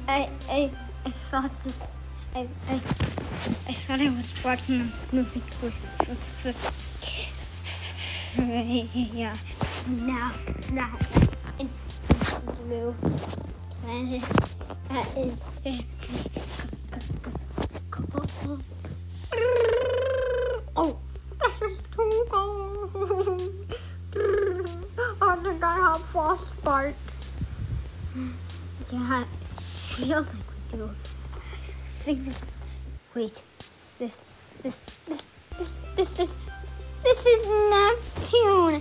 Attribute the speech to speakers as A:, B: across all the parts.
A: I thought this. I thought I was watching a movie with yeah. Now in blue planet that is oh, this is too cold. I think I have frostbite. Yeah, it feels like we do. I think this. Wait, this is Neptune.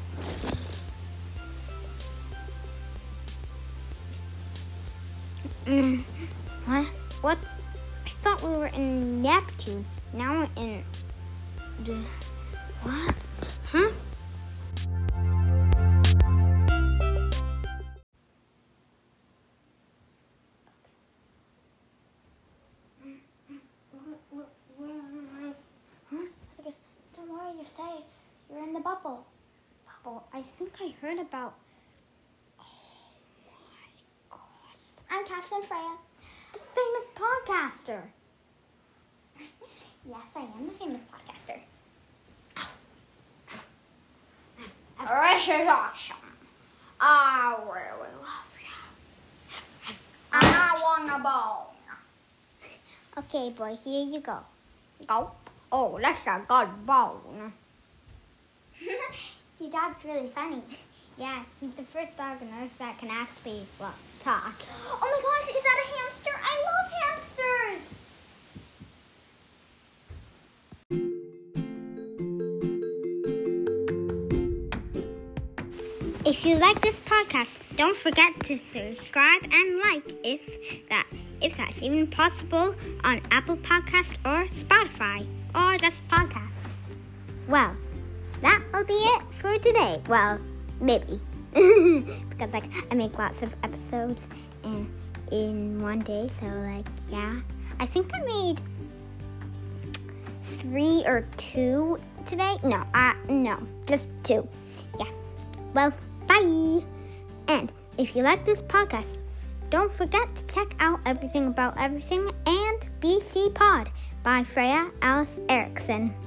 A: What? I thought we were in Neptune. Now we're in what? Huh? Where am I? Huh? I guess, don't worry, you're safe. You're in the bubble. I think I heard about. Oh my gosh. I'm Captain Freya, the famous podcaster. Yes, I am the famous podcaster. This is awesome. I really love you. I want a bone. Okay, boy, here you go. Go. Oh, that's a good bone. Your dog's really funny. Yeah, he's the first dog on Earth that can actually, talk. Oh my gosh, is that a hamster? I love hamsters! If you like this podcast, don't forget to subscribe and like if that's even possible on Apple Podcasts or Spotify or just podcasts. Well, that will be it for today. Well, maybe. Because I make lots of episodes in one day, so yeah. I think I made 3 or 2 today. No, just 2. Yeah. Well, bye. And if you like this podcast, don't forget to check out Everything About Everything and BC Pod by Freya Alice Erickson.